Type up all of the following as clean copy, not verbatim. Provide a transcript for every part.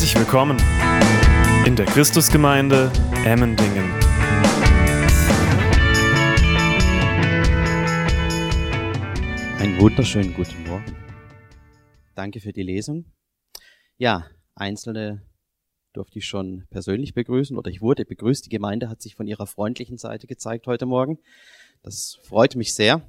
Herzlich willkommen in der Christusgemeinde Emmendingen. Einen wunderschönen guten Morgen. Danke für die Lesung. Ja, Einzelne durfte ich schon persönlich begrüßen oder ich wurde begrüßt. Die Gemeinde hat sich von ihrer freundlichen Seite gezeigt heute Morgen. Das freut mich sehr.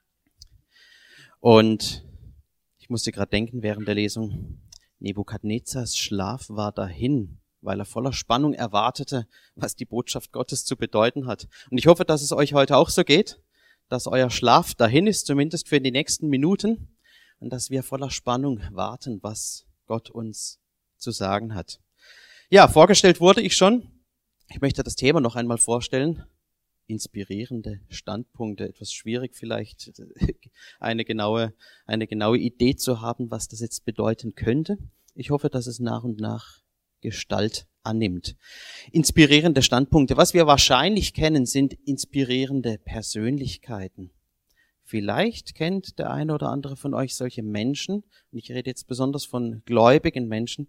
Und ich musste gerade denken während der Lesung, Nebukadnezars Schlaf war dahin, weil er voller Spannung erwartete, was die Botschaft Gottes zu bedeuten hat. Und ich hoffe, dass es euch heute auch so geht, dass euer Schlaf dahin ist, zumindest für die nächsten Minuten, und dass wir voller Spannung warten, was Gott uns zu sagen hat. Ja, vorgestellt wurde ich schon. Ich möchte das Thema noch einmal vorstellen. Inspirierende Standpunkte, etwas schwierig vielleicht, eine genaue Idee zu haben, was das jetzt bedeuten könnte. Ich hoffe, dass es nach und nach Gestalt annimmt. Inspirierende Standpunkte. Was wir wahrscheinlich kennen, sind inspirierende Persönlichkeiten. Vielleicht kennt der eine oder andere von euch solche Menschen, und ich rede jetzt besonders von gläubigen Menschen,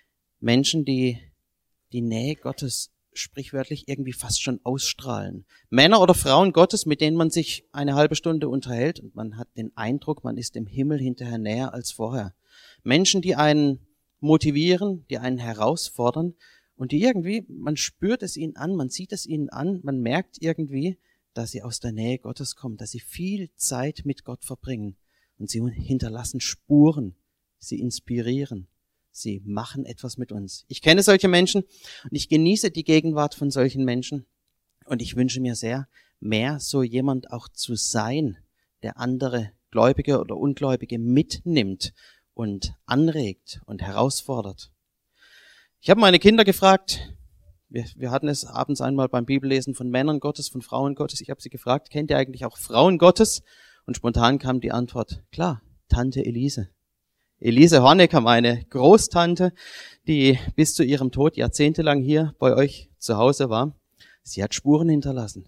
die die Nähe Gottes sprichwörtlich irgendwie fast schon ausstrahlen. Männer oder Frauen Gottes, mit denen man sich eine halbe Stunde unterhält und man hat den Eindruck, man ist dem Himmel hinterher näher als vorher. Menschen, die einen motivieren, die einen herausfordern und die irgendwie, man spürt es ihnen an, man sieht es ihnen an, man merkt irgendwie, dass sie aus der Nähe Gottes kommen, dass sie viel Zeit mit Gott verbringen und sie hinterlassen Spuren, sie inspirieren. Sie machen etwas mit uns. Ich kenne solche Menschen und ich genieße die Gegenwart von solchen Menschen. Und ich wünsche mir sehr, mehr so jemand auch zu sein, der andere Gläubige oder Ungläubige mitnimmt und anregt und herausfordert. Ich habe meine Kinder gefragt, wir hatten es abends einmal beim Bibellesen von Männern Gottes, von Frauen Gottes. Ich habe sie gefragt, kennt ihr eigentlich auch Frauen Gottes? Und spontan kam die Antwort, klar, Tante Elise. Elise Hornecker, meine Großtante, die bis zu ihrem Tod jahrzehntelang hier bei euch zu Hause war. Sie hat Spuren hinterlassen.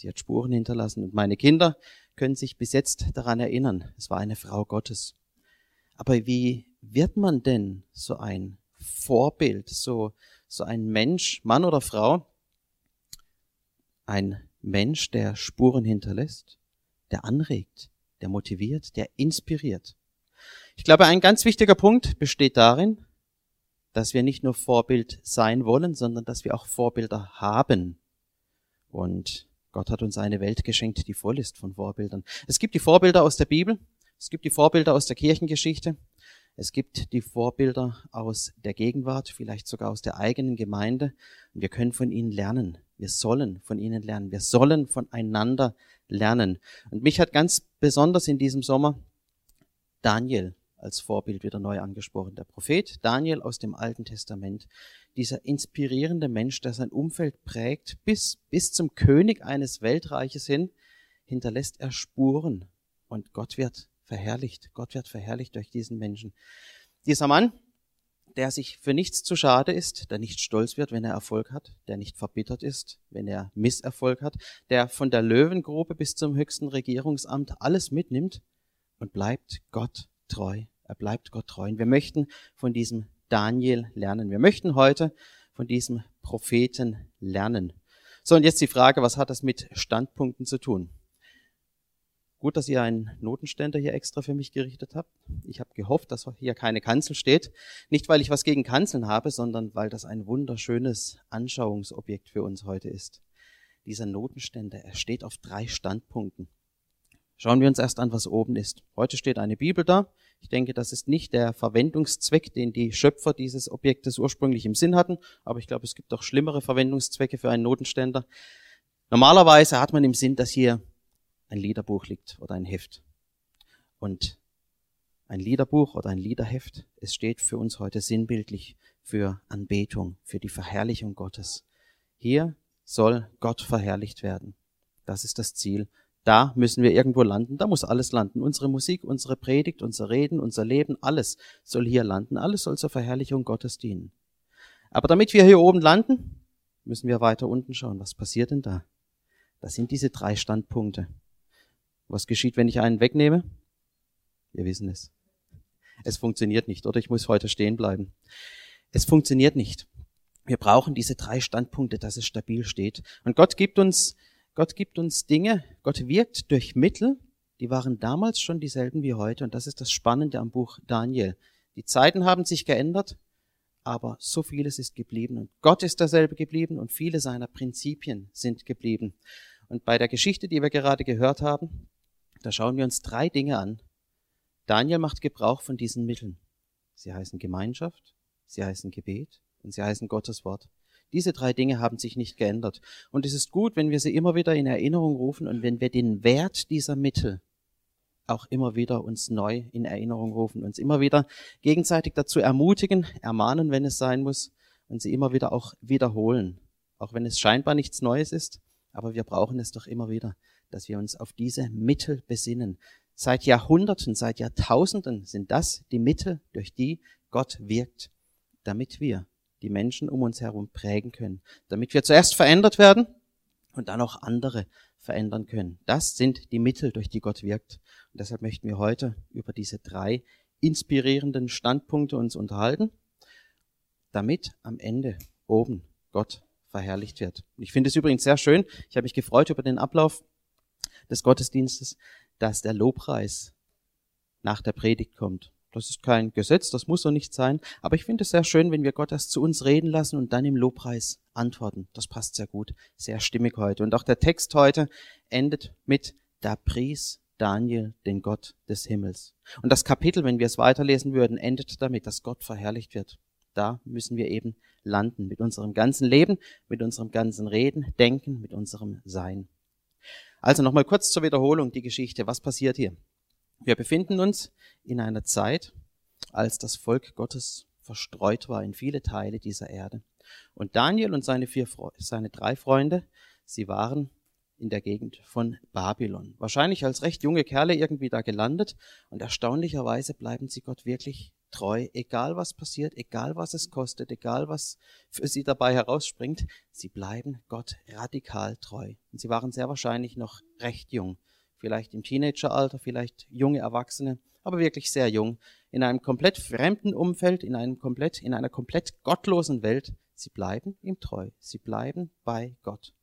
Und meine Kinder können sich bis jetzt daran erinnern. Es war eine Frau Gottes. Aber wie wird man denn so ein Vorbild, so ein Mensch, Mann oder Frau, ein Mensch, der Spuren hinterlässt, der anregt, der motiviert, der inspiriert? Ich glaube, ein ganz wichtiger Punkt besteht darin, dass wir nicht nur Vorbild sein wollen, sondern dass wir auch Vorbilder haben. Und Gott hat uns eine Welt geschenkt, die voll ist von Vorbildern. Es gibt die Vorbilder aus der Bibel, es gibt die Vorbilder aus der Kirchengeschichte, es gibt die Vorbilder aus der Gegenwart, vielleicht sogar aus der eigenen Gemeinde. Und wir können von ihnen lernen. Wir sollen von ihnen lernen. Wir sollen voneinander lernen. Und mich hat ganz besonders in diesem Sommer Daniel als Vorbild wieder neu angesprochen. Der Prophet Daniel aus dem Alten Testament. Dieser inspirierende Mensch, der sein Umfeld prägt, bis zum König eines Weltreiches hin, hinterlässt er Spuren. Und Gott wird verherrlicht. Gott wird verherrlicht durch diesen Menschen. Dieser Mann, der sich für nichts zu schade ist, der nicht stolz wird, wenn er Erfolg hat, der nicht verbittert ist, wenn er Misserfolg hat, der von der Löwengrube bis zum höchsten Regierungsamt alles mitnimmt und bleibt Gott treu. Er bleibt Gott treu. Und wir möchten von diesem Daniel lernen. Wir möchten heute von diesem Propheten lernen. So, und jetzt die Frage, was hat das mit Standpunkten zu tun? Gut, dass ihr einen Notenständer hier extra für mich gerichtet habt. Ich habe gehofft, dass hier keine Kanzel steht. Nicht, weil ich was gegen Kanzeln habe, sondern weil das ein wunderschönes Anschauungsobjekt für uns heute ist. Dieser Notenständer, er steht auf 3 Standpunkten. Schauen wir uns erst an, was oben ist. Heute steht eine Bibel da. Ich denke, das ist nicht der Verwendungszweck, den die Schöpfer dieses Objektes ursprünglich im Sinn hatten, aber ich glaube, es gibt auch schlimmere Verwendungszwecke für einen Notenständer. Normalerweise hat man im Sinn, dass hier ein Liederbuch liegt oder ein Heft. Und ein Liederbuch oder ein Liederheft, es steht für uns heute sinnbildlich für Anbetung, für die Verherrlichung Gottes. Hier soll Gott verherrlicht werden. Das ist das Ziel. Da müssen wir irgendwo landen, da muss alles landen. Unsere Musik, unsere Predigt, unser Reden, unser Leben, alles soll hier landen. Alles soll zur Verherrlichung Gottes dienen. Aber damit wir hier oben landen, müssen wir weiter unten schauen. Was passiert denn da? Das sind diese 3 Standpunkte. Was geschieht, wenn ich einen wegnehme? Wir wissen es. Es funktioniert nicht, oder ich muss heute stehen bleiben. Es funktioniert nicht. Wir brauchen diese 3 Standpunkte, dass es stabil steht. Und Gott gibt uns Dinge, Gott wirkt durch Mittel, die waren damals schon dieselben wie heute. Und das ist das Spannende am Buch Daniel. Die Zeiten haben sich geändert, aber so vieles ist geblieben. Und Gott ist derselbe geblieben und viele seiner Prinzipien sind geblieben. Und bei der Geschichte, die wir gerade gehört haben, da schauen wir uns 3 Dinge an. Daniel macht Gebrauch von diesen Mitteln. Sie heißen Gemeinschaft, sie heißen Gebet und sie heißen Gottes Wort. Diese 3 Dinge haben sich nicht geändert. Und es ist gut, wenn wir sie immer wieder in Erinnerung rufen und wenn wir den Wert dieser Mittel auch immer wieder uns neu in Erinnerung rufen, uns immer wieder gegenseitig dazu ermutigen, ermahnen, wenn es sein muss, und sie immer wieder auch wiederholen. Auch wenn es scheinbar nichts Neues ist, aber wir brauchen es doch immer wieder, dass wir uns auf diese Mittel besinnen. Seit Jahrhunderten, seit Jahrtausenden sind das die Mittel, durch die Gott wirkt, damit wir die Menschen um uns herum prägen können, damit wir zuerst verändert werden und dann auch andere verändern können. Das sind die Mittel, durch die Gott wirkt. Und deshalb möchten wir heute über diese 3 inspirierenden Standpunkte uns unterhalten, damit am Ende oben Gott verherrlicht wird. Ich finde es übrigens sehr schön, ich habe mich gefreut über den Ablauf des Gottesdienstes, dass der Lobpreis nach der Predigt kommt. Das ist kein Gesetz, das muss so nicht sein, aber ich finde es sehr schön, wenn wir Gott erst zu uns reden lassen und dann im Lobpreis antworten. Das passt sehr gut, sehr stimmig heute. Und auch der Text heute endet mit: Da pries Daniel den Gott des Himmels. Und das Kapitel, wenn wir es weiterlesen würden, endet damit, dass Gott verherrlicht wird. Da müssen wir eben landen, mit unserem ganzen Leben, mit unserem ganzen Reden, Denken, mit unserem Sein. Also nochmal kurz zur Wiederholung die Geschichte. Was passiert hier? Wir befinden uns in einer Zeit, als das Volk Gottes verstreut war in viele Teile dieser Erde. Und Daniel und seine 3 Freunde, sie waren in der Gegend von Babylon. Wahrscheinlich als recht junge Kerle irgendwie da gelandet. Und erstaunlicherweise bleiben sie Gott wirklich treu, egal was passiert, egal was es kostet, egal was für sie dabei herausspringt. Sie bleiben Gott radikal treu. Und sie waren sehr wahrscheinlich noch recht jung. Vielleicht im Teenageralter, vielleicht junge Erwachsene, aber wirklich sehr jung, in einem komplett fremden Umfeld, in einer komplett gottlosen Welt. Sie bleiben ihm treu, sie bleiben bei Gott.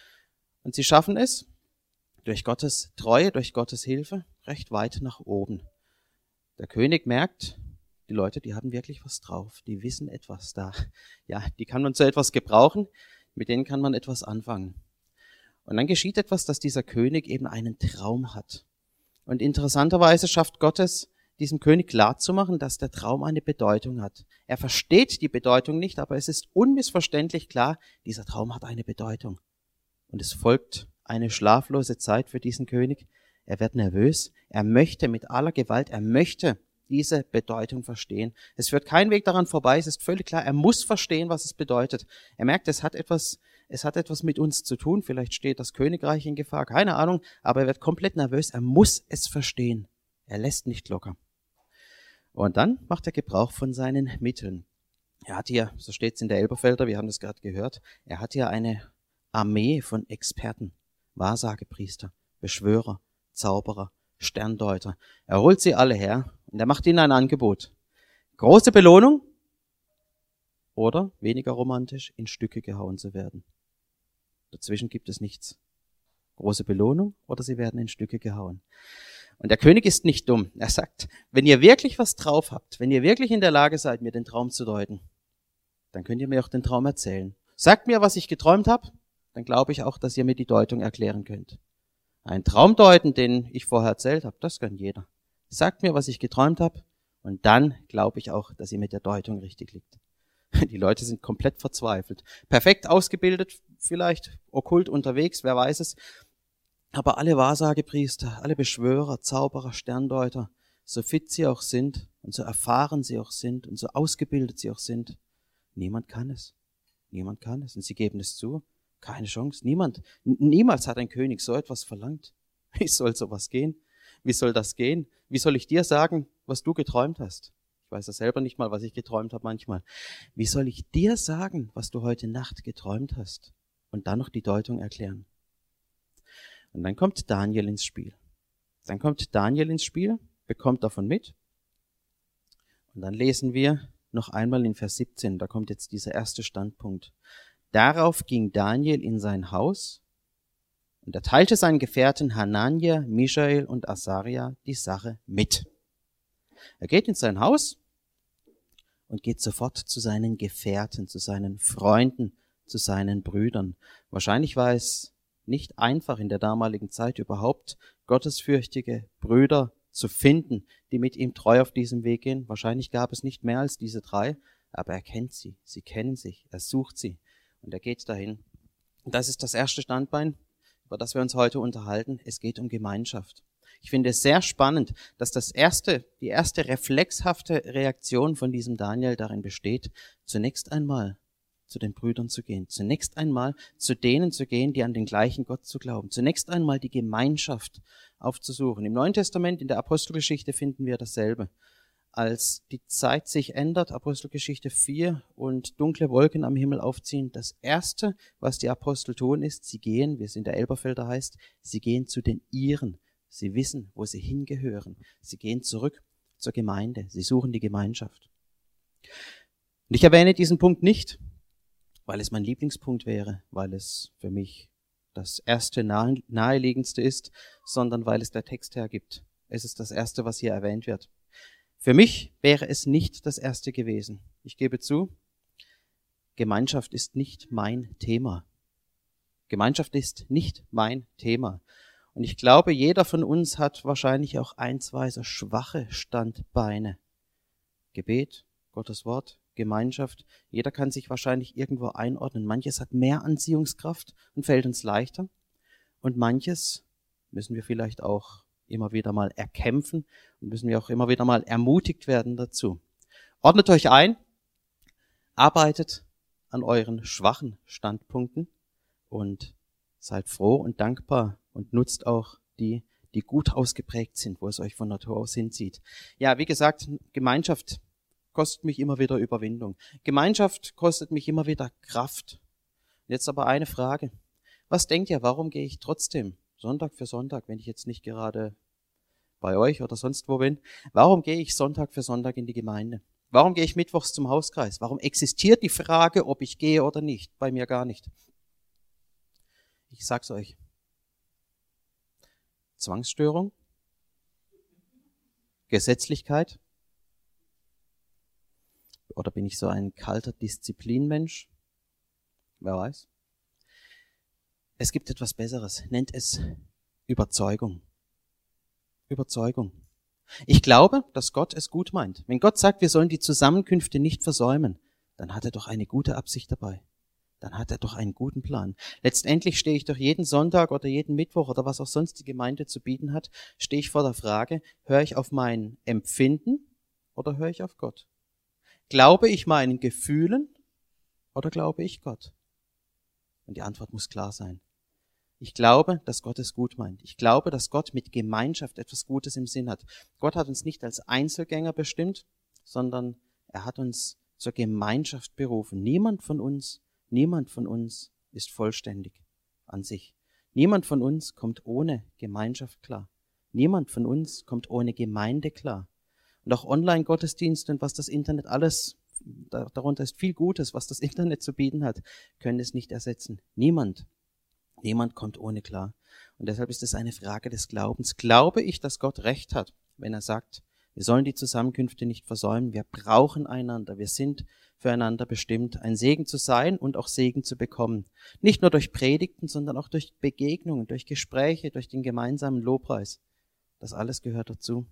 Und sie schaffen es, durch Gottes Treue, durch Gottes Hilfe, recht weit nach oben. Der König merkt, die Leute, die haben wirklich was drauf, die wissen etwas da. Ja, die kann man zu etwas gebrauchen, mit denen kann man etwas anfangen. Und dann geschieht etwas, dass dieser König eben einen Traum hat. Und interessanterweise schafft Gott es, diesem König klarzumachen, dass der Traum eine Bedeutung hat. Er versteht die Bedeutung nicht, aber es ist unmissverständlich klar, dieser Traum hat eine Bedeutung. Und es folgt eine schlaflose Zeit für diesen König. Er wird nervös, er möchte mit aller Gewalt, er möchte diese Bedeutung verstehen. Es führt kein Weg daran vorbei, es ist völlig klar, er muss verstehen, was es bedeutet. Er merkt, es hat etwas mit uns zu tun, vielleicht steht das Königreich in Gefahr, keine Ahnung, aber er wird komplett nervös, er muss es verstehen. Er lässt nicht locker. Und dann macht er Gebrauch von seinen Mitteln. Er hat hier, so steht es in der Elberfelder, wir haben das gerade gehört, er hat hier eine Armee von Experten, Wahrsagepriester, Beschwörer, Zauberer, Sterndeuter. Er holt sie alle her und er macht ihnen ein Angebot. Große Belohnung oder, weniger romantisch, in Stücke gehauen zu werden. Dazwischen gibt es nichts. Große Belohnung oder sie werden in Stücke gehauen. Und der König ist nicht dumm. Er sagt, wenn ihr wirklich was drauf habt, wenn ihr wirklich in der Lage seid, mir den Traum zu deuten, dann könnt ihr mir auch den Traum erzählen. Sagt mir, was ich geträumt habe, dann glaube ich auch, dass ihr mir die Deutung erklären könnt. Ein Traum deuten, den ich vorher erzählt habe, das kann jeder. Sagt mir, was ich geträumt habe, und dann glaube ich auch, dass ihr mit der Deutung richtig liegt. Die Leute sind komplett verzweifelt. Perfekt ausgebildet, vielleicht okkult unterwegs, wer weiß es. Aber alle Wahrsagepriester, alle Beschwörer, Zauberer, Sterndeuter, so fit sie auch sind und so erfahren sie auch sind und so ausgebildet sie auch sind, niemand kann es. Niemand kann es. Und sie geben es zu. Keine Chance. Niemals hat ein König so etwas verlangt. Wie soll sowas gehen? Wie soll das gehen? Wie soll ich dir sagen, was du geträumt hast? Ich weiß ja selber nicht mal, was ich geträumt habe manchmal. Wie soll ich dir sagen, was du heute Nacht geträumt hast? Und dann noch die Deutung erklären. Und dann kommt Daniel ins Spiel. Bekommt davon mit. Und dann lesen wir noch einmal in Vers 17, da kommt jetzt dieser erste Standpunkt. Darauf ging Daniel in sein Haus und er teilte seinen Gefährten Hanania, Michael und Asaria die Sache mit. Er geht in sein Haus und geht sofort zu seinen Gefährten, zu seinen Freunden, zu seinen Brüdern. Wahrscheinlich war es nicht einfach in der damaligen Zeit überhaupt gottesfürchtige Brüder zu finden, die mit ihm treu auf diesem Weg gehen. Wahrscheinlich gab es nicht mehr als diese 3, aber er kennt sie, sie kennen sich, er sucht sie und er geht dahin. Und das ist das erste Standbein, über das wir uns heute unterhalten. Es geht um Gemeinschaft. Ich finde es sehr spannend, dass die erste reflexhafte Reaktion von diesem Daniel darin besteht, zunächst einmal zu den Brüdern zu gehen, zunächst einmal zu denen zu gehen, die an den gleichen Gott zu glauben, zunächst einmal die Gemeinschaft aufzusuchen. Im Neuen Testament, in der Apostelgeschichte finden wir dasselbe. Als die Zeit sich ändert, Apostelgeschichte 4 und dunkle Wolken am Himmel aufziehen, das Erste, was die Apostel tun, ist, sie gehen, wie es in der Elberfelder heißt, sie gehen zu den Ihren. Sie wissen, wo sie hingehören. Sie gehen zurück zur Gemeinde. Sie suchen die Gemeinschaft. Und ich erwähne diesen Punkt nicht, weil es mein Lieblingspunkt wäre, weil es für mich das erste naheliegendste ist, sondern weil es der Text hergibt. Es ist das Erste, was hier erwähnt wird. Für mich wäre es nicht das Erste gewesen. Ich gebe zu, Gemeinschaft ist nicht mein Thema. Gemeinschaft ist nicht mein Thema. Und ich glaube, jeder von uns hat wahrscheinlich auch 1, 2 so schwache Standbeine. Gebet, Gottes Wort, Gemeinschaft. Jeder kann sich wahrscheinlich irgendwo einordnen. Manches hat mehr Anziehungskraft und fällt uns leichter. Und manches müssen wir vielleicht auch immer wieder mal erkämpfen und müssen wir auch immer wieder mal ermutigt werden dazu. Ordnet euch ein, arbeitet an euren schwachen Standpunkten und seid froh und dankbar und nutzt auch die gut ausgeprägt sind, wo es euch von Natur aus hinzieht. Ja, wie gesagt, Gemeinschaft kostet mich immer wieder Überwindung. Gemeinschaft kostet mich immer wieder Kraft. Jetzt aber eine Frage. Was denkt ihr, warum gehe ich trotzdem Sonntag für Sonntag, wenn ich jetzt nicht gerade bei euch oder sonst wo bin, warum gehe ich Sonntag für Sonntag in die Gemeinde? Warum gehe ich mittwochs zum Hauskreis? Warum existiert die Frage, ob ich gehe oder nicht? Bei mir gar nicht. Ich sag's euch. Zwangsstörung? Gesetzlichkeit? Oder bin ich so ein kalter Disziplinmensch? Wer weiß. Es gibt etwas Besseres. Nennt es Überzeugung. Überzeugung. Ich glaube, dass Gott es gut meint. Wenn Gott sagt, wir sollen die Zusammenkünfte nicht versäumen, dann hat er doch eine gute Absicht dabei. Dann hat er doch einen guten Plan. Letztendlich stehe ich doch jeden Sonntag oder jeden Mittwoch oder was auch sonst die Gemeinde zu bieten hat, stehe ich vor der Frage, höre ich auf mein Empfinden oder höre ich auf Gott? Glaube ich meinen Gefühlen oder glaube ich Gott? Und die Antwort muss klar sein. Ich glaube, dass Gott es gut meint. Ich glaube, dass Gott mit Gemeinschaft etwas Gutes im Sinn hat. Gott hat uns nicht als Einzelgänger bestimmt, sondern er hat uns zur Gemeinschaft berufen. Niemand von uns ist vollständig an sich. Niemand von uns kommt ohne Gemeinschaft klar. Niemand von uns kommt ohne Gemeinde klar. Und auch Online-Gottesdienste und was das Internet alles, darunter ist viel Gutes, was das Internet zu bieten hat, können es nicht ersetzen. Niemand kommt ohne klar. Und deshalb ist es eine Frage des Glaubens. Glaube ich, dass Gott recht hat, wenn er sagt, wir sollen die Zusammenkünfte nicht versäumen, wir brauchen einander, wir sind füreinander bestimmt, ein Segen zu sein und auch Segen zu bekommen. Nicht nur durch Predigten, sondern auch durch Begegnungen, durch Gespräche, durch den gemeinsamen Lobpreis. Das alles gehört dazu.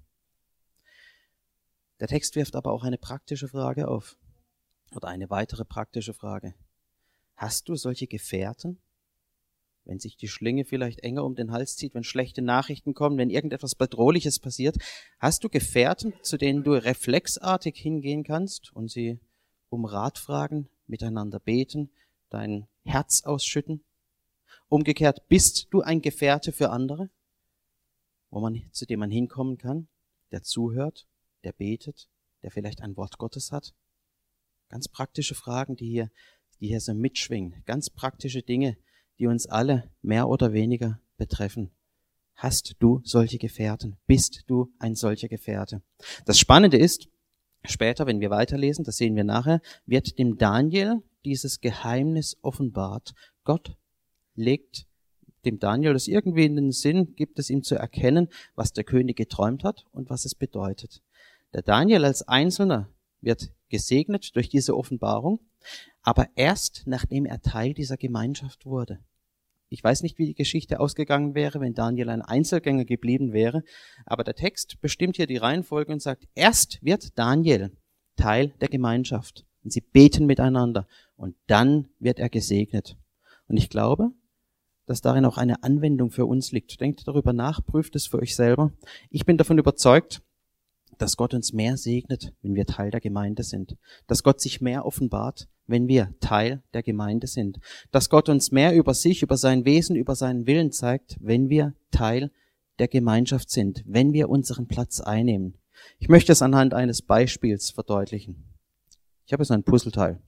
Der Text wirft aber auch eine praktische Frage auf. Oder eine weitere praktische Frage. Hast du solche Gefährten? Wenn sich die Schlinge vielleicht enger um den Hals zieht, wenn schlechte Nachrichten kommen, wenn irgendetwas Bedrohliches passiert, hast du Gefährten, zu denen du reflexartig hingehen kannst und sie um Rat fragen, miteinander beten, dein Herz ausschütten? Umgekehrt, bist du ein Gefährte für andere, zu dem man hinkommen kann, der zuhört, der betet, der vielleicht ein Wort Gottes hat? Ganz praktische Fragen, die hier so mitschwingen, ganz praktische Dinge, die uns alle mehr oder weniger betreffen. Hast du solche Gefährten? Bist du ein solcher Gefährte? Das Spannende ist, Später, wenn wir weiterlesen, das sehen wir nachher, wird dem Daniel dieses Geheimnis offenbart. Gott legt dem Daniel das irgendwie in den Sinn, gibt es ihm zu erkennen, was der König geträumt hat und was es bedeutet. Der Daniel als Einzelner wird gesegnet durch diese Offenbarung, aber erst nachdem er Teil dieser Gemeinschaft wurde. Ich weiß nicht, wie die Geschichte ausgegangen wäre, wenn Daniel ein Einzelgänger geblieben wäre, aber der Text bestimmt hier die Reihenfolge und sagt, erst wird Daniel Teil der Gemeinschaft und sie beten miteinander und dann wird er gesegnet. Und ich glaube, dass darin auch eine Anwendung für uns liegt. Denkt darüber nach, prüft es für euch selber. Ich bin davon überzeugt, dass Gott uns mehr segnet, wenn wir Teil der Gemeinde sind. Dass Gott sich mehr offenbart, wenn wir Teil der Gemeinde sind. Dass Gott uns mehr über sich, über sein Wesen, über seinen Willen zeigt, wenn wir Teil der Gemeinschaft sind, wenn wir unseren Platz einnehmen. Ich möchte es anhand eines Beispiels verdeutlichen. Ich habe so ein Puzzleteil.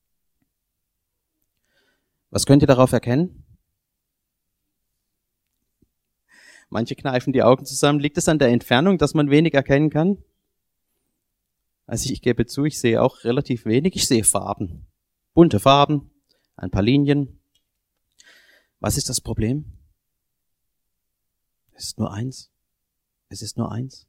Was könnt ihr darauf erkennen? Manche kneifen die Augen zusammen. Liegt es an der Entfernung, dass man wenig erkennen kann? Also ich gebe zu, ich sehe auch relativ wenig. Ich sehe Farben. Bunte Farben, ein paar Linien. Was ist das Problem? Es ist nur eins. Es ist nur eins.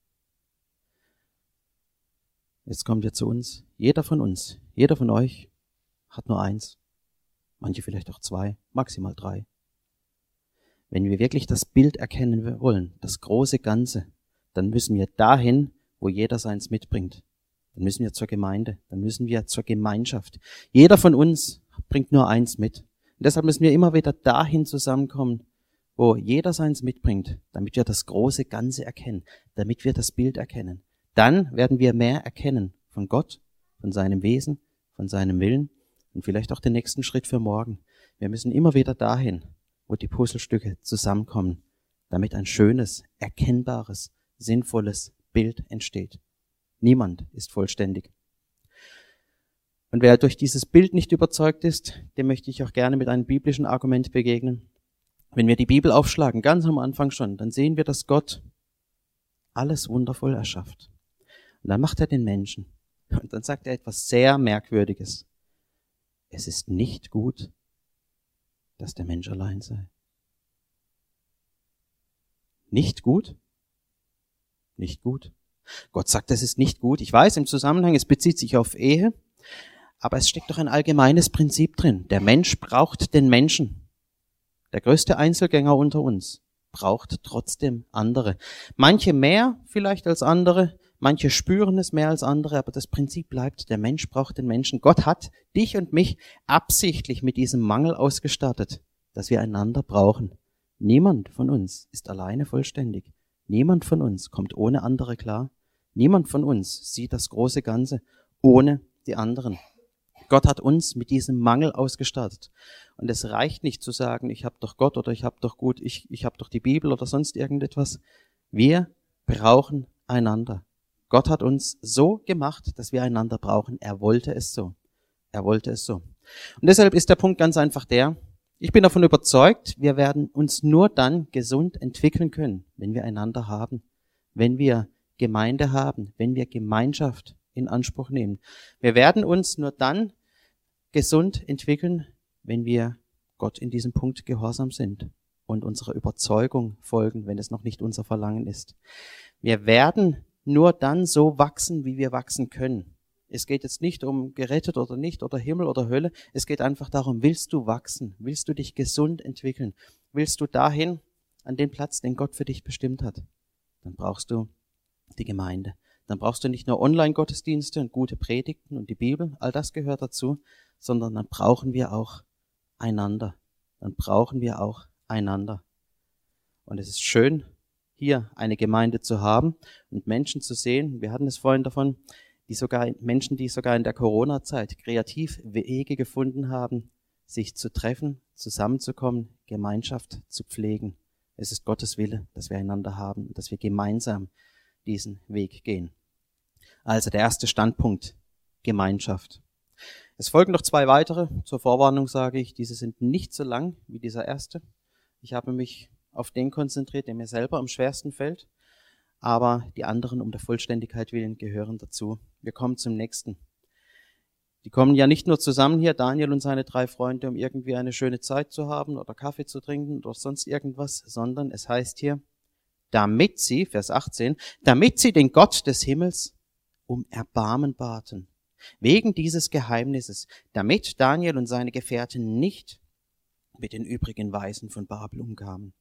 Jetzt kommt ihr zu uns. Jeder von uns, jeder von euch hat nur eins. Manche vielleicht auch 2, maximal 3. Wenn wir wirklich das Bild erkennen wollen, das große Ganze, dann müssen wir dahin, wo jeder seins mitbringt. Dann müssen wir zur Gemeinde, dann müssen wir zur Gemeinschaft. Jeder von uns bringt nur eins mit. Und deshalb müssen wir immer wieder dahin zusammenkommen, wo jeder seins mitbringt, damit wir das große Ganze erkennen, damit wir das Bild erkennen. Dann werden wir mehr erkennen von Gott, von seinem Wesen, von seinem Willen und vielleicht auch den nächsten Schritt für morgen. Wir müssen immer wieder dahin, wo die Puzzlestücke zusammenkommen, damit ein schönes, erkennbares, sinnvolles Bild entsteht. Niemand ist vollständig. Und wer durch dieses Bild nicht überzeugt ist, dem möchte ich auch gerne mit einem biblischen Argument begegnen. Wenn wir die Bibel aufschlagen, ganz am Anfang schon, dann sehen wir, dass Gott alles wundervoll erschafft. Und dann macht er den Menschen. Und dann sagt er etwas sehr Merkwürdiges. Es ist nicht gut, dass der Mensch allein sei. Nicht gut? Nicht gut. Gott sagt, es ist nicht gut. Ich weiß im Zusammenhang, es bezieht sich auf Ehe, aber es steckt doch ein allgemeines Prinzip drin. Der Mensch braucht den Menschen. Der größte Einzelgänger unter uns braucht trotzdem andere. Manche mehr vielleicht als andere, manche spüren es mehr als andere, aber das Prinzip bleibt, der Mensch braucht den Menschen. Gott hat dich und mich absichtlich mit diesem Mangel ausgestattet, dass wir einander brauchen. Niemand von uns ist alleine vollständig. Niemand von uns kommt ohne andere klar. Niemand von uns sieht das große Ganze ohne die anderen. Gott hat uns mit diesem Mangel ausgestattet. Und es reicht nicht zu sagen, ich habe doch Gott oder ich habe doch gut, ich habe doch die Bibel oder sonst irgendetwas. Wir brauchen einander. Gott hat uns so gemacht, dass wir einander brauchen. Er wollte es so. Er wollte es so. Und deshalb ist der Punkt ganz einfach der, ich bin davon überzeugt, wir werden uns nur dann gesund entwickeln können, wenn wir einander haben, wenn wir Gemeinde haben, wenn wir Gemeinschaft in Anspruch nehmen. Wir werden uns nur dann gesund entwickeln, wenn wir Gott in diesem Punkt gehorsam sind und unserer Überzeugung folgen, wenn es noch nicht unser Verlangen ist. Wir werden nur dann so wachsen, wie wir wachsen können. Es geht jetzt nicht um gerettet oder nicht oder Himmel oder Hölle. Es geht einfach darum, willst du wachsen? Willst du dich gesund entwickeln? Willst du dahin an den Platz, den Gott für dich bestimmt hat? Dann brauchst du die Gemeinde. Dann brauchst du nicht nur Online-Gottesdienste und gute Predigten und die Bibel, all das gehört dazu, sondern dann brauchen wir auch einander. Dann brauchen wir auch einander. Und es ist schön, hier eine Gemeinde zu haben und Menschen zu sehen. Wir hatten es vorhin davon, die sogar in der Corona-Zeit kreativ Wege gefunden haben, sich zu treffen, zusammenzukommen, Gemeinschaft zu pflegen. Es ist Gottes Wille, dass wir einander haben, dass wir gemeinsam diesen Weg gehen. Also der erste Standpunkt, Gemeinschaft. Es folgen noch 2 weitere. Zur Vorwarnung sage ich, diese sind nicht so lang wie dieser erste. Ich habe mich auf den konzentriert, der mir selber am schwersten fällt. aber die anderen um der Vollständigkeit willen gehören dazu. Wir kommen zum nächsten. Die kommen ja nicht nur zusammen hier, Daniel und seine 3 Freunde, um irgendwie eine schöne Zeit zu haben oder Kaffee zu trinken oder sonst irgendwas, sondern es heißt hier, damit sie, Vers 18, damit sie den Gott des Himmels um Erbarmen baten. Wegen dieses Geheimnisses, damit Daniel und seine Gefährten nicht mit den übrigen Weisen von Babel umkamen.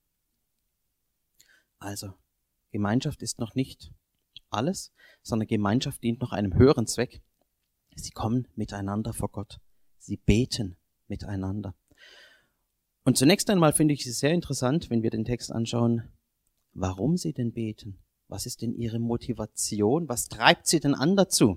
Also, Gemeinschaft ist noch nicht alles, sondern Gemeinschaft dient noch einem höheren Zweck. Sie kommen miteinander vor Gott. Sie beten miteinander. Und zunächst einmal finde ich es sehr interessant, wenn wir den Text anschauen, warum sie denn beten. Was ist denn ihre Motivation? Was treibt sie denn an dazu?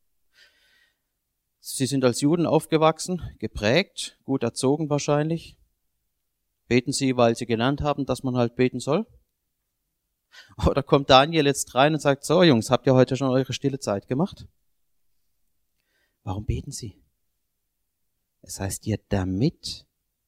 Sie sind als Juden aufgewachsen, geprägt, gut erzogen wahrscheinlich. Beten sie, weil sie gelernt haben, dass man halt beten soll? Oder kommt Daniel jetzt rein und sagt, so Jungs, habt ihr heute schon eure stille Zeit gemacht? Warum beten sie? Es heißt hier, damit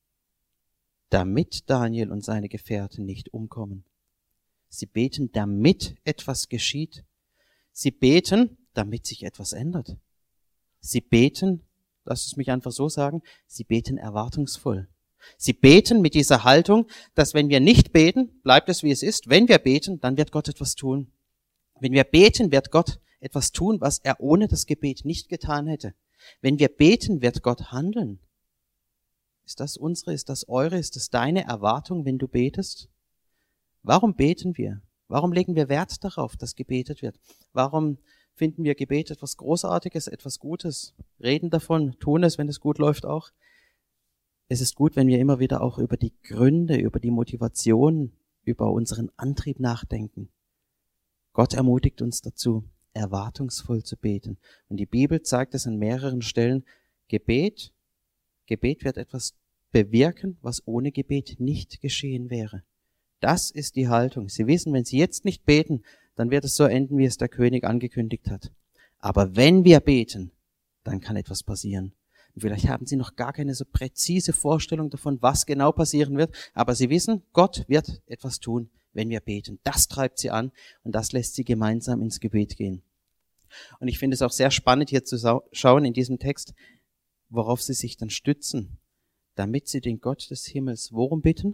Daniel und seine Gefährten nicht umkommen. Sie beten, damit etwas geschieht. Sie beten, damit sich etwas ändert. Sie beten, lass es mich einfach so sagen, sie beten erwartungsvoll. Sie beten mit dieser Haltung, dass wenn wir nicht beten, bleibt es wie es ist. Wenn wir beten, dann wird Gott etwas tun. Wenn wir beten, wird Gott etwas tun, was er ohne das Gebet nicht getan hätte. Wenn wir beten, wird Gott handeln. Ist das unsere, ist das eure, ist das deine Erwartung, wenn du betest? Warum beten wir? Warum legen wir Wert darauf, dass gebetet wird? Warum finden wir Gebet etwas Großartiges, etwas Gutes? Reden davon, tun es, wenn es gut läuft auch. Es ist gut, wenn wir immer wieder auch über die Gründe, über die Motivation, über unseren Antrieb nachdenken. Gott ermutigt uns dazu, erwartungsvoll zu beten. Und die Bibel zeigt es an mehreren Stellen. Gebet wird etwas bewirken, was ohne Gebet nicht geschehen wäre. Das ist die Haltung. Sie wissen, wenn Sie jetzt nicht beten, dann wird es so enden, wie es der König angekündigt hat. Aber wenn wir beten, dann kann etwas passieren. Und vielleicht haben Sie noch gar keine so präzise Vorstellung davon, was genau passieren wird, aber Sie wissen, Gott wird etwas tun, wenn wir beten. Das treibt Sie an und das lässt Sie gemeinsam ins Gebet gehen. Und ich finde es auch sehr spannend, hier zu schauen in diesem Text, worauf Sie sich dann stützen, damit Sie den Gott des Himmels worum bitten?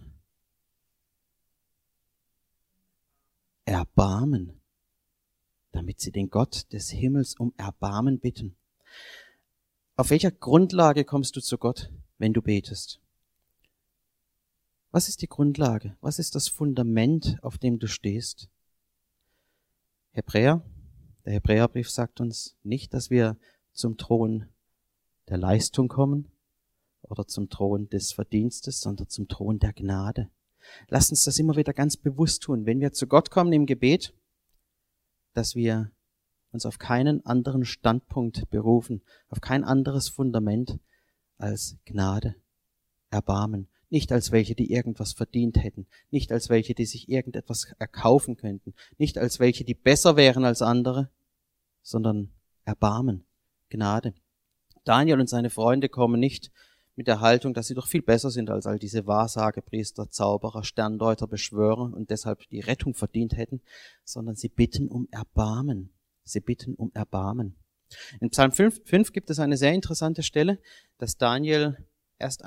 Erbarmen. Damit Sie den Gott des Himmels um Erbarmen bitten. Auf welcher Grundlage kommst du zu Gott, wenn du betest? Was ist die Grundlage? Was ist das Fundament, auf dem du stehst? Der Hebräerbrief sagt uns nicht, dass wir zum Thron der Leistung kommen oder zum Thron des Verdienstes, sondern zum Thron der Gnade. Lasst uns das immer wieder ganz bewusst tun, wenn wir zu Gott kommen im Gebet, dass wir uns auf keinen anderen Standpunkt berufen, auf kein anderes Fundament als Gnade, Erbarmen. Nicht als welche, die irgendwas verdient hätten, nicht als welche, die sich irgendetwas erkaufen könnten, nicht als welche, die besser wären als andere, sondern Erbarmen, Gnade. Daniel und seine Freunde kommen nicht mit der Haltung, dass sie doch viel besser sind als all diese Wahrsagepriester, Zauberer, Sterndeuter, Beschwörer und deshalb die Rettung verdient hätten, sondern sie bitten um Erbarmen. Sie bitten um Erbarmen. In Psalm 5 gibt es eine sehr interessante Stelle, dass David erst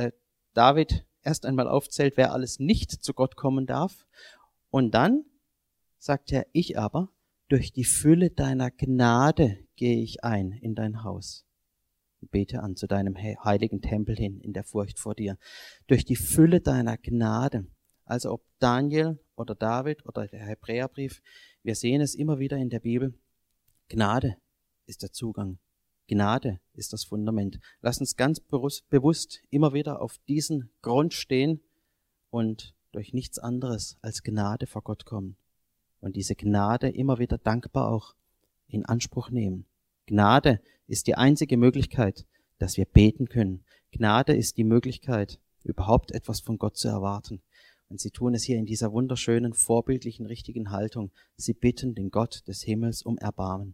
einmal aufzählt, wer alles nicht zu Gott kommen darf. Und dann sagt er, ich aber, durch die Fülle deiner Gnade gehe ich ein in dein Haus. Und bete an zu deinem heiligen Tempel hin, in der Furcht vor dir. Durch die Fülle deiner Gnade. Also ob Daniel oder David oder der Hebräerbrief, wir sehen es immer wieder in der Bibel. Gnade ist der Zugang. Gnade ist das Fundament. Lass uns ganz bewusst immer wieder auf diesen Grund stehen und durch nichts anderes als Gnade vor Gott kommen. Und diese Gnade immer wieder dankbar auch in Anspruch nehmen. Gnade ist die einzige Möglichkeit, dass wir beten können. Gnade ist die Möglichkeit, überhaupt etwas von Gott zu erwarten. Und sie tun es hier in dieser wunderschönen, vorbildlichen, richtigen Haltung. Sie bitten den Gott des Himmels um Erbarmen.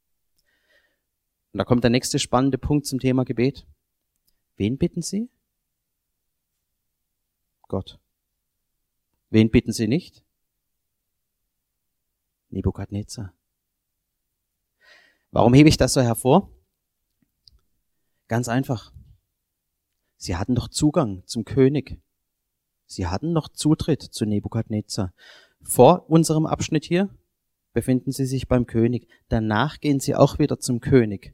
Und da kommt der nächste spannende Punkt zum Thema Gebet. Wen bitten Sie? Gott. Wen bitten Sie nicht? Nebukadnezar. Warum hebe ich das so hervor? Ganz einfach. Sie hatten doch Zugang zum König. Sie hatten noch Zutritt zu Nebukadnezar. Vor unserem Abschnitt hier befinden sie sich beim König. Danach gehen sie auch wieder zum König.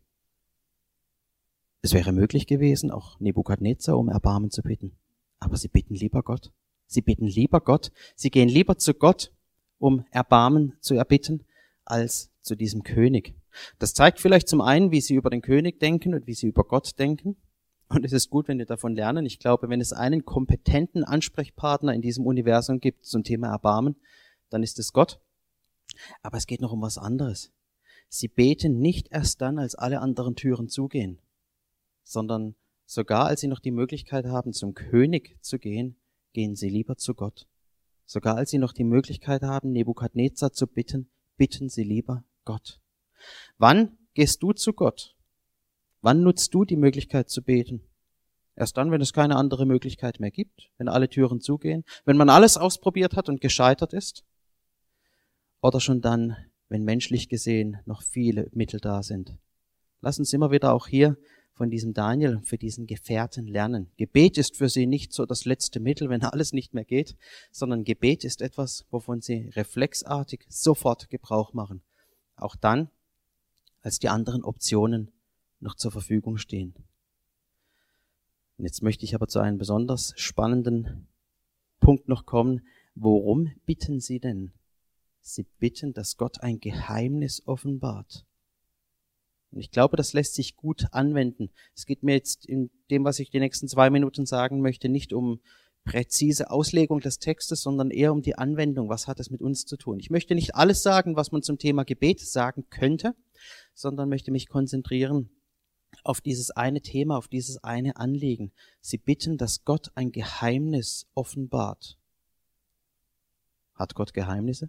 Es wäre möglich gewesen, auch Nebukadnezar um Erbarmen zu bitten. Aber sie bitten lieber Gott. Sie bitten lieber Gott. Sie gehen lieber zu Gott, um Erbarmen zu erbitten, als zu diesem König. Das zeigt vielleicht zum einen, wie sie über den König denken und wie sie über Gott denken. Und es ist gut, wenn wir davon lernen. Ich glaube, wenn es einen kompetenten Ansprechpartner in diesem Universum gibt zum Thema Erbarmen, dann ist es Gott. Aber es geht noch um was anderes. Sie beten nicht erst dann, als alle anderen Türen zugehen, sondern sogar als sie noch die Möglichkeit haben, zum König zu gehen, gehen sie lieber zu Gott. Sogar als sie noch die Möglichkeit haben, Nebukadnezar zu bitten, bitten sie lieber Gott. Wann gehst du zu Gott? Wann nutzt du die Möglichkeit zu beten? Erst dann, wenn es keine andere Möglichkeit mehr gibt, wenn alle Türen zugehen, wenn man alles ausprobiert hat und gescheitert ist? Oder schon dann, wenn menschlich gesehen noch viele Mittel da sind? Lass uns immer wieder auch hier von diesem Daniel, für diesen Gefährten lernen. Gebet ist für sie nicht so das letzte Mittel, wenn alles nicht mehr geht, sondern Gebet ist etwas, wovon sie reflexartig sofort Gebrauch machen. Auch dann, als die anderen Optionen noch zur Verfügung stehen. Und jetzt möchte ich aber zu einem besonders spannenden Punkt noch kommen. Worum bitten sie denn? Sie bitten, dass Gott ein Geheimnis offenbart. Und ich glaube, das lässt sich gut anwenden. Es geht mir jetzt in dem, was ich die nächsten 2 Minuten sagen möchte, nicht um präzise Auslegung des Textes, sondern eher um die Anwendung. Was hat es mit uns zu tun? Ich möchte nicht alles sagen, was man zum Thema Gebet sagen könnte, sondern möchte mich konzentrieren auf dieses eine Thema, auf dieses eine Anliegen. Sie bitten, dass Gott ein Geheimnis offenbart. Hat Gott Geheimnisse?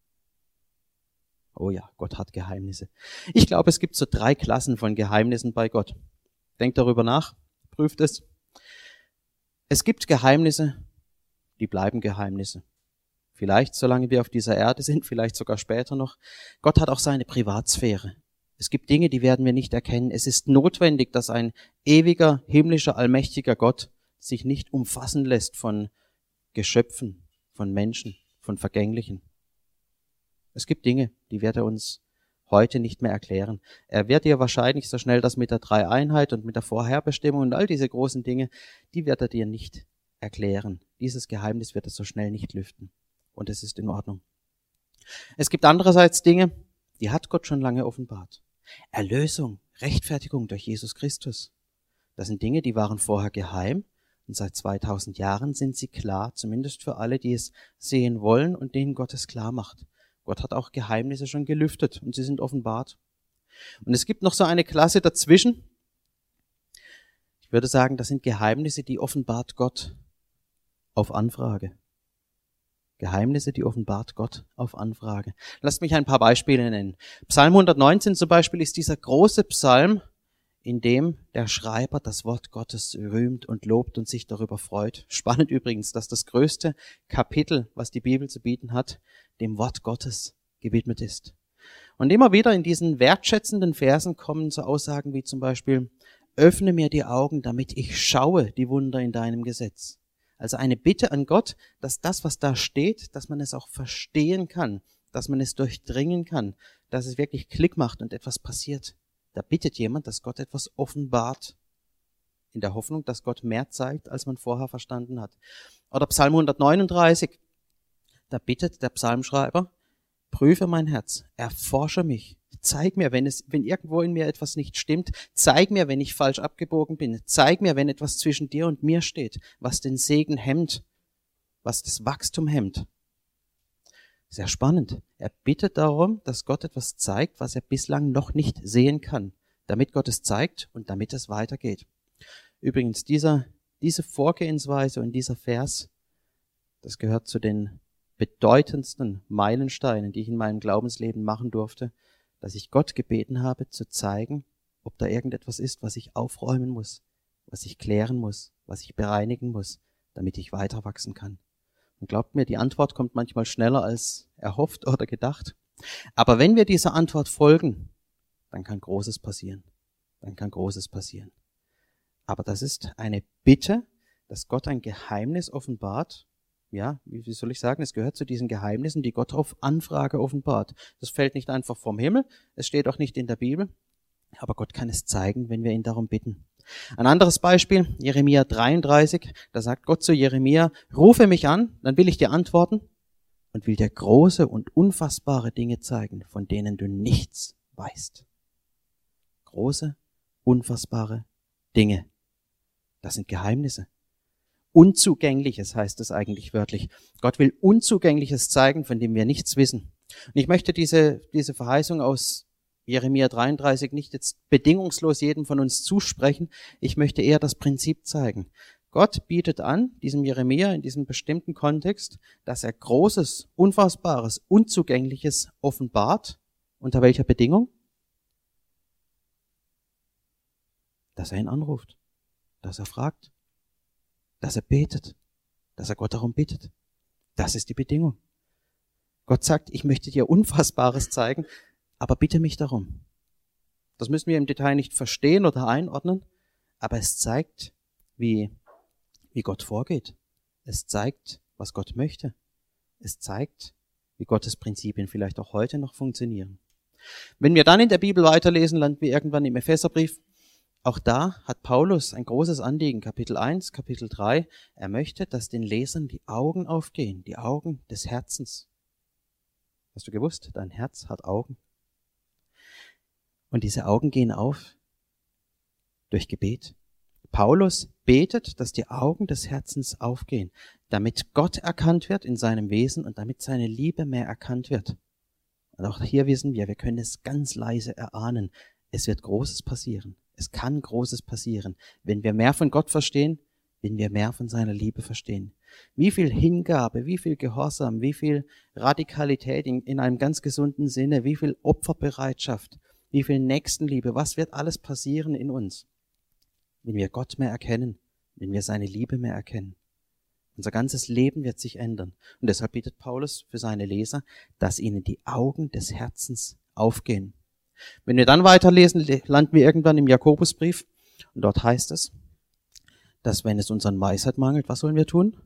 Oh ja, Gott hat Geheimnisse. Ich glaube, es gibt so 3 Klassen von Geheimnissen bei Gott. Denkt darüber nach, prüft es. Es gibt Geheimnisse, die bleiben Geheimnisse. Vielleicht solange wir auf dieser Erde sind, vielleicht sogar später noch. Gott hat auch seine Privatsphäre. Es gibt Dinge, die werden wir nicht erkennen. Es ist notwendig, dass ein ewiger, himmlischer, allmächtiger Gott sich nicht umfassen lässt von Geschöpfen, von Menschen, von Vergänglichen. Es gibt Dinge, die wird er uns heute nicht mehr erklären. Er wird dir wahrscheinlich so schnell das mit der Dreieinheit und mit der Vorherbestimmung und all diese großen Dinge, die wird er dir nicht erklären. Dieses Geheimnis wird er so schnell nicht lüften. Und es ist in Ordnung. Es gibt andererseits Dinge, die hat Gott schon lange offenbart. Erlösung, Rechtfertigung durch Jesus Christus. Das sind Dinge, die waren vorher geheim und seit 2000 Jahren sind sie klar, zumindest für alle, die es sehen wollen und denen Gott es klar macht. Gott hat auch Geheimnisse schon gelüftet und sie sind offenbart. Und es gibt noch so eine Klasse dazwischen. Ich würde sagen, das sind Geheimnisse, die offenbart Gott auf Anfrage. Geheimnisse, die offenbart Gott auf Anfrage. Lasst mich ein paar Beispiele nennen. Psalm 119 zum Beispiel ist dieser große Psalm, in dem der Schreiber das Wort Gottes rühmt und lobt und sich darüber freut. Spannend übrigens, dass das größte Kapitel, was die Bibel zu bieten hat, dem Wort Gottes gewidmet ist. Und immer wieder in diesen wertschätzenden Versen kommen so Aussagen wie zum Beispiel, öffne mir die Augen, damit ich schaue die Wunder in deinem Gesetz. Also eine Bitte an Gott, dass das, was da steht, dass man es auch verstehen kann, dass man es durchdringen kann, dass es wirklich Klick macht und etwas passiert. Da bittet jemand, dass Gott etwas offenbart, in der Hoffnung, dass Gott mehr zeigt, als man vorher verstanden hat. Oder Psalm 139, da bittet der Psalmschreiber, prüfe mein Herz, erforsche mich, zeig mir, wenn irgendwo in mir etwas nicht stimmt, zeig mir, wenn ich falsch abgebogen bin, zeig mir, wenn etwas zwischen dir und mir steht, was den Segen hemmt, was das Wachstum hemmt. Sehr spannend. Er bittet darum, dass Gott etwas zeigt, was er bislang noch nicht sehen kann, damit Gott es zeigt und damit es weitergeht. Übrigens, diese Vorgehensweise und dieser Vers, das gehört zu den bedeutendsten Meilensteinen, die ich in meinem Glaubensleben machen durfte, dass ich Gott gebeten habe, zu zeigen, ob da irgendetwas ist, was ich aufräumen muss, was ich klären muss, was ich bereinigen muss, damit ich weiter wachsen kann. Und glaubt mir, die Antwort kommt manchmal schneller als erhofft oder gedacht. Aber wenn wir dieser Antwort folgen, dann kann Großes passieren. Aber das ist eine Bitte, dass Gott ein Geheimnis offenbart. Ja, wie soll ich sagen, es gehört zu diesen Geheimnissen, die Gott auf Anfrage offenbart. Das fällt nicht einfach vom Himmel, es steht auch nicht in der Bibel, aber Gott kann es zeigen, wenn wir ihn darum bitten. Ein anderes Beispiel, Jeremia 33, da sagt Gott zu Jeremia, rufe mich an, dann will ich dir antworten und will dir große und unfassbare Dinge zeigen, von denen du nichts weißt. Große, unfassbare Dinge. Das sind Geheimnisse. Unzugängliches heißt es eigentlich wörtlich. Gott will Unzugängliches zeigen, von dem wir nichts wissen. Und ich möchte diese Verheißung aus Jeremia 33 nicht jetzt bedingungslos jedem von uns zusprechen. Ich möchte eher das Prinzip zeigen. Gott bietet an, diesem Jeremia in diesem bestimmten Kontext, dass er Großes, Unfassbares, Unzugängliches offenbart. Unter welcher Bedingung? Dass er ihn anruft, dass er fragt, dass er betet, dass er Gott darum bittet. Das ist die Bedingung. Gott sagt, ich möchte dir Unfassbares zeigen, aber bitte mich darum. Das müssen wir im Detail nicht verstehen oder einordnen, aber es zeigt, wie Gott vorgeht. Es zeigt, was Gott möchte. Es zeigt, wie Gottes Prinzipien vielleicht auch heute noch funktionieren. Wenn wir dann in der Bibel weiterlesen, landen wir irgendwann im Epheserbrief. Auch da hat Paulus ein großes Anliegen, Kapitel 1, Kapitel 3. Er möchte, dass den Lesern die Augen aufgehen, die Augen des Herzens. Hast du gewusst, dein Herz hat Augen? Und diese Augen gehen auf durch Gebet. Paulus betet, dass die Augen des Herzens aufgehen, damit Gott erkannt wird in seinem Wesen und damit seine Liebe mehr erkannt wird. Und auch hier wissen wir können es ganz leise erahnen. Es wird Großes passieren. Es kann Großes passieren, wenn wir mehr von Gott verstehen, wenn wir mehr von seiner Liebe verstehen. Wie viel Hingabe, wie viel Gehorsam, wie viel Radikalität in einem ganz gesunden Sinne, wie viel Opferbereitschaft, wie viel Nächstenliebe, was wird alles passieren in uns, wenn wir Gott mehr erkennen, wenn wir seine Liebe mehr erkennen. Unser ganzes Leben wird sich ändern. Und deshalb bittet Paulus für seine Leser, dass ihnen die Augen des Herzens aufgehen. Wenn wir dann weiterlesen, landen wir irgendwann im Jakobusbrief. Und dort heißt es, dass wenn es uns an Weisheit mangelt, was sollen wir tun?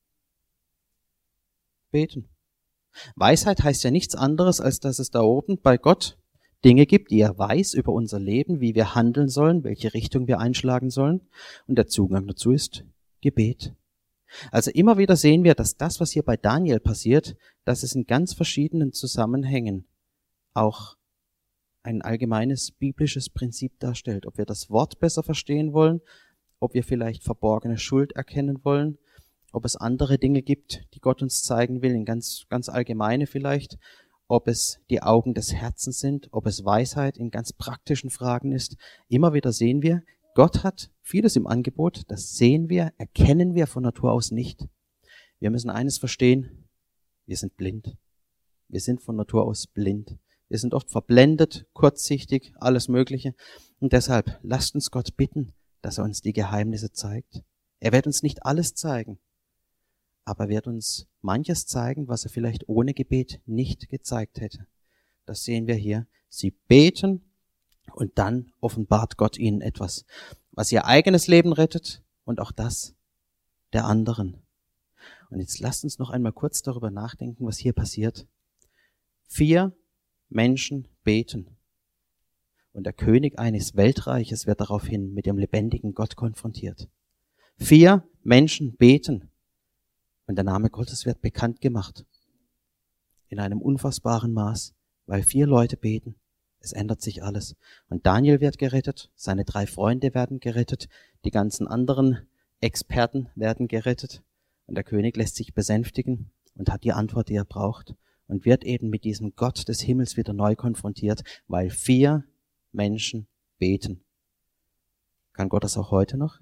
Beten. Weisheit heißt ja nichts anderes, als dass es da oben bei Gott Dinge gibt, die er weiß über unser Leben, wie wir handeln sollen, welche Richtung wir einschlagen sollen. Und der Zugang dazu ist Gebet. Also immer wieder sehen wir, dass das, was hier bei Daniel passiert, dass es in ganz verschiedenen Zusammenhängen auch ein allgemeines biblisches Prinzip darstellt. Ob wir das Wort besser verstehen wollen, ob wir vielleicht verborgene Schuld erkennen wollen, ob es andere Dinge gibt, die Gott uns zeigen will, in ganz allgemeine vielleicht, ob es die Augen des Herzens sind, ob es Weisheit in ganz praktischen Fragen ist. Immer wieder sehen wir, Gott hat vieles im Angebot, das sehen wir, erkennen wir von Natur aus nicht. Wir müssen eines verstehen, wir sind blind. Wir sind von Natur aus blind. Wir sind oft verblendet, kurzsichtig, alles Mögliche. Und deshalb lasst uns Gott bitten, dass er uns die Geheimnisse zeigt. Er wird uns nicht alles zeigen, aber er wird uns manches zeigen, was er vielleicht ohne Gebet nicht gezeigt hätte. Das sehen wir hier. Sie beten und dann offenbart Gott ihnen etwas, was ihr eigenes Leben rettet und auch das der anderen. Und jetzt lasst uns noch einmal kurz darüber nachdenken, was hier passiert. 4 Menschen beten. Und der König eines Weltreiches wird daraufhin mit dem lebendigen Gott konfrontiert. 4 Menschen beten. Und der Name Gottes wird bekannt gemacht. In einem unfassbaren Maß, weil 4 Leute beten. Es ändert sich alles. Und Daniel wird gerettet, seine 3 Freunde werden gerettet, die ganzen anderen Experten werden gerettet. Und der König lässt sich besänftigen und hat die Antwort, die er braucht. Und wird eben mit diesem Gott des Himmels wieder neu konfrontiert, weil 4 Menschen beten. Kann Gott das auch heute noch?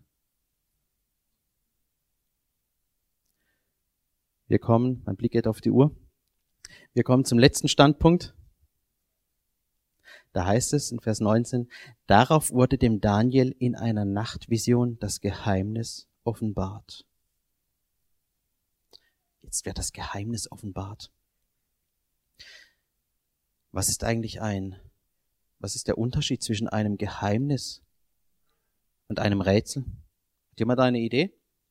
Mein Blick geht auf die Uhr. Wir kommen zum letzten Standpunkt. Da heißt es in Vers 19, darauf wurde dem Daniel in einer Nachtvision das Geheimnis offenbart. Jetzt wird das Geheimnis offenbart. Was ist der Unterschied zwischen einem Geheimnis und einem Rätsel? Hat jemand eine Idee?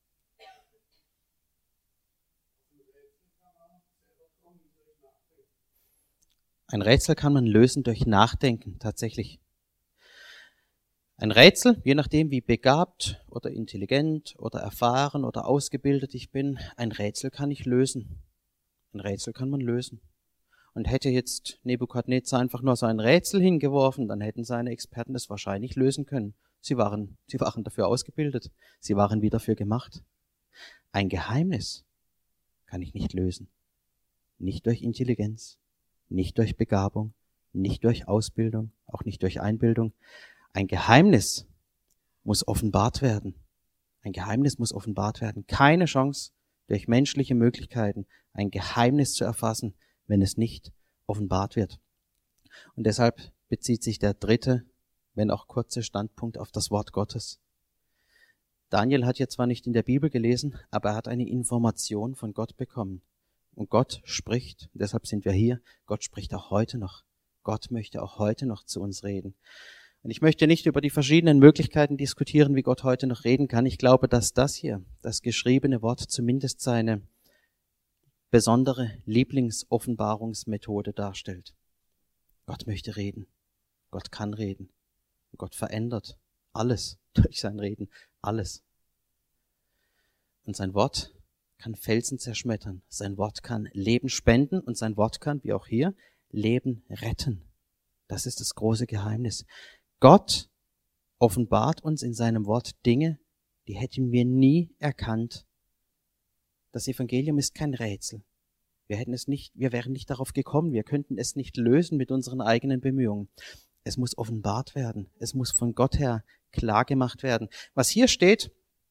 Ein Rätsel kann man lösen durch Nachdenken, tatsächlich. Ein Rätsel, je nachdem wie begabt oder intelligent oder erfahren oder ausgebildet ich bin, ein Rätsel kann ich lösen. Ein Rätsel kann man lösen. Und hätte jetzt Nebukadnezar einfach nur so ein Rätsel hingeworfen, dann hätten seine Experten es wahrscheinlich lösen können. Sie waren dafür ausgebildet. Sie waren wie dafür gemacht. Ein Geheimnis kann ich nicht lösen. Nicht durch Intelligenz, nicht durch Begabung, nicht durch Ausbildung, auch nicht durch Einbildung. Ein Geheimnis muss offenbart werden. Ein Geheimnis muss offenbart werden. Keine Chance, durch menschliche Möglichkeiten ein Geheimnis zu erfassen, wenn es nicht offenbart wird. Und deshalb bezieht sich der dritte, wenn auch kurze Standpunkt auf das Wort Gottes. Daniel hat ja zwar nicht in der Bibel gelesen, aber er hat eine Information von Gott bekommen. Und Gott spricht, deshalb sind wir hier, Gott spricht auch heute noch. Gott möchte auch heute noch zu uns reden. Und ich möchte nicht über die verschiedenen Möglichkeiten diskutieren, wie Gott heute noch reden kann. Ich glaube, dass das hier, das geschriebene Wort, zumindest seine besondere Lieblingsoffenbarungsmethode darstellt. Gott möchte reden. Gott kann reden. Gott verändert alles durch sein Reden. Alles. Und sein Wort kann Felsen zerschmettern. Sein Wort kann Leben spenden und sein Wort kann, wie auch hier, Leben retten. Das ist das große Geheimnis. Gott offenbart uns in seinem Wort Dinge, die hätten wir nie erkannt. Das Evangelium ist kein Rätsel. Wir wären nicht darauf gekommen, wir könnten es nicht lösen mit unseren eigenen Bemühungen. Es muss offenbart werden. Es muss von Gott her klar gemacht werden. Was hier steht,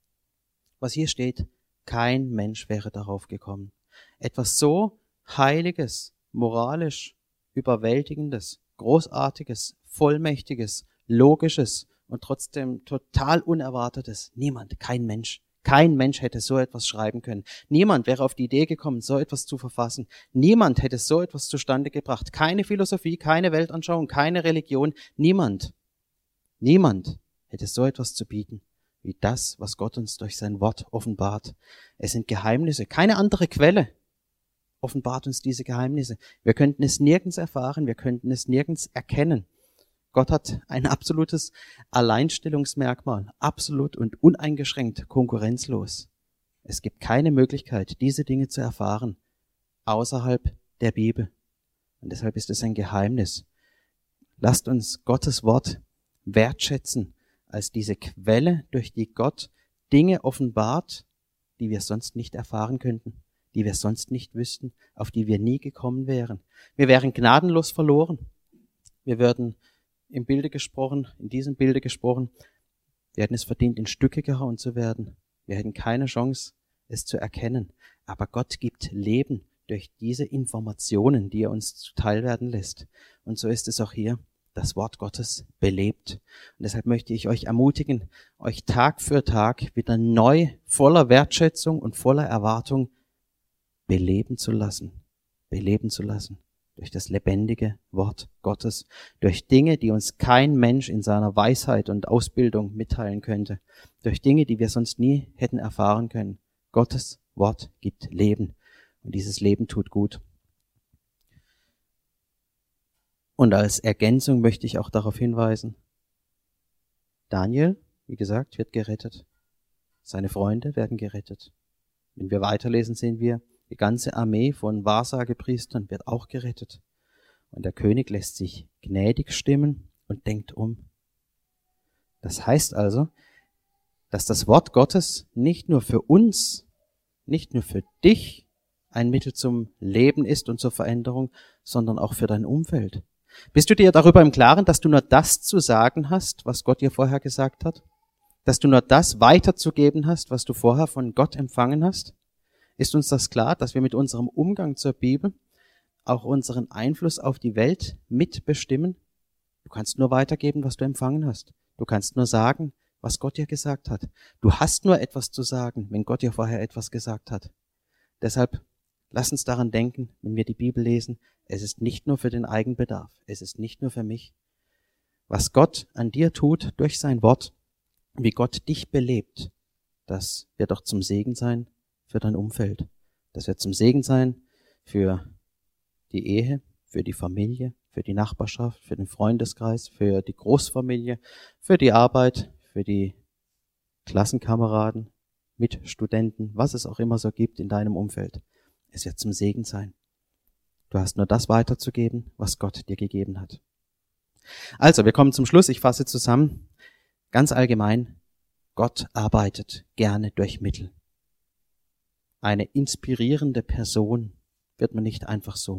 kein Mensch wäre darauf gekommen. Etwas so Heiliges, moralisch Überwältigendes, Großartiges, Vollmächtiges, Logisches und trotzdem total Unerwartetes. Niemand, kein Mensch hätte so etwas schreiben können. Niemand wäre auf die Idee gekommen, so etwas zu verfassen. Niemand hätte so etwas zustande gebracht. Keine Philosophie, keine Weltanschauung, keine Religion. Niemand hätte so etwas zu bieten, wie das, was Gott uns durch sein Wort offenbart. Es sind Geheimnisse. Keine andere Quelle offenbart uns diese Geheimnisse. Wir könnten es nirgends erfahren, wir könnten es nirgends erkennen. Gott hat ein absolutes Alleinstellungsmerkmal, absolut und uneingeschränkt konkurrenzlos. Es gibt keine Möglichkeit, diese Dinge zu erfahren, außerhalb der Bibel. Und deshalb ist es ein Geheimnis. Lasst uns Gottes Wort wertschätzen als diese Quelle, durch die Gott Dinge offenbart, die wir sonst nicht erfahren könnten, die wir sonst nicht wüssten, auf die wir nie gekommen wären. Wir wären gnadenlos verloren. Wir würden in diesem Bilde gesprochen, wir hätten es verdient, in Stücke gehauen zu werden. Wir hätten keine Chance, es zu erkennen. Aber Gott gibt Leben durch diese Informationen, die er uns zuteil werden lässt. Und so ist es auch hier. Das Wort Gottes belebt. Und deshalb möchte ich euch ermutigen, euch Tag für Tag wieder neu, voller Wertschätzung und voller Erwartung beleben zu lassen. Durch das lebendige Wort Gottes. Durch Dinge, die uns kein Mensch in seiner Weisheit und Ausbildung mitteilen könnte. Durch Dinge, die wir sonst nie hätten erfahren können. Gottes Wort gibt Leben. Und dieses Leben tut gut. Und als Ergänzung möchte ich auch darauf hinweisen, Daniel, wie gesagt, wird gerettet. Seine Freunde werden gerettet. Wenn wir weiterlesen, sehen wir, die ganze Armee von Wahrsagepriestern wird auch gerettet. Und der König lässt sich gnädig stimmen und denkt um. Das heißt also, dass das Wort Gottes nicht nur für uns, nicht nur für dich ein Mittel zum Leben ist und zur Veränderung, sondern auch für dein Umfeld. Bist du dir darüber im Klaren, dass du nur das zu sagen hast, was Gott dir vorher gesagt hat? Dass du nur das weiterzugeben hast, was du vorher von Gott empfangen hast? Ist uns das klar, dass wir mit unserem Umgang zur Bibel auch unseren Einfluss auf die Welt mitbestimmen? Du kannst nur weitergeben, was du empfangen hast. Du kannst nur sagen, was Gott dir gesagt hat. Du hast nur etwas zu sagen, wenn Gott dir vorher etwas gesagt hat. Deshalb Lass uns daran denken, wenn wir die Bibel lesen, es ist nicht nur für den Eigenbedarf, es ist nicht nur für mich. Was Gott an dir tut durch sein Wort, wie Gott dich belebt, das wird doch zum Segen sein für dein Umfeld. Das wird zum Segen sein für die Ehe, für die Familie, für die Nachbarschaft, für den Freundeskreis, für die Großfamilie, für die Arbeit, für die Klassenkameraden, Mitstudenten, was es auch immer so gibt in deinem Umfeld. Es wird zum Segen sein. Du hast nur das weiterzugeben, was Gott dir gegeben hat. Also, wir kommen zum Schluss. Ich fasse zusammen. Ganz allgemein, Gott arbeitet gerne durch Mittel. Eine inspirierende Person wird man nicht einfach so.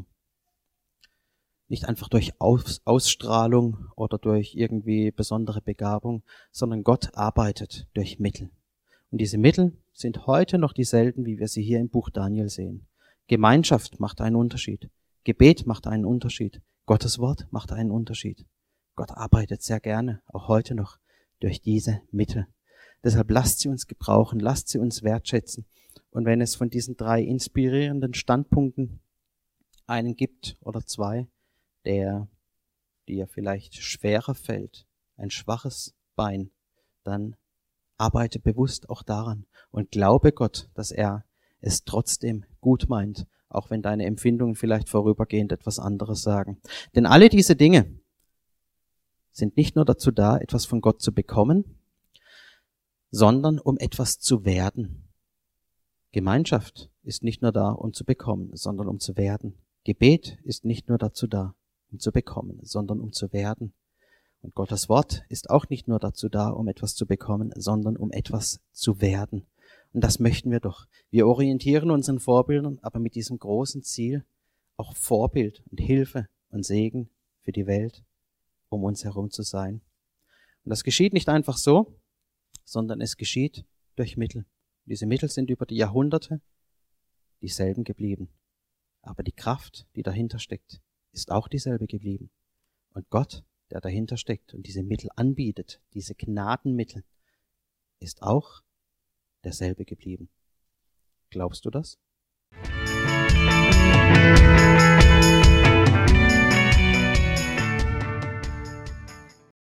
Nicht einfach durch Ausstrahlung oder durch irgendwie besondere Begabung, sondern Gott arbeitet durch Mittel. Und diese Mittel sind heute noch dieselben, wie wir sie hier im Buch Daniel sehen. Gemeinschaft macht einen Unterschied. Gebet macht einen Unterschied. Gottes Wort macht einen Unterschied. Gott arbeitet sehr gerne, auch heute noch, durch diese Mittel. Deshalb lasst sie uns gebrauchen, lasst sie uns wertschätzen. Und wenn es von diesen 3 inspirierenden Standpunkten einen gibt oder 2, der dir vielleicht schwerer fällt, ein schwaches Bein, dann arbeite bewusst auch daran und glaube Gott, dass er es trotzdem gut meint, auch wenn deine Empfindungen vielleicht vorübergehend etwas anderes sagen. Denn alle diese Dinge sind nicht nur dazu da, etwas von Gott zu bekommen, sondern um etwas zu werden. Gemeinschaft ist nicht nur da, um zu bekommen, sondern um zu werden. Gebet ist nicht nur dazu da, um zu bekommen, sondern um zu werden. Und Gottes Wort ist auch nicht nur dazu da, um etwas zu bekommen, sondern um etwas zu werden. Und das möchten wir doch. Wir orientieren uns an Vorbildern, aber mit diesem großen Ziel, auch Vorbild und Hilfe und Segen für die Welt um uns herum zu sein. Und das geschieht nicht einfach so, sondern es geschieht durch Mittel. Diese Mittel sind über die Jahrhunderte dieselben geblieben. Aber die Kraft, die dahinter steckt, ist auch dieselbe geblieben. Und Gott, der dahinter steckt und diese Mittel anbietet, diese Gnadenmittel, ist auch derselbe geblieben. Glaubst du das?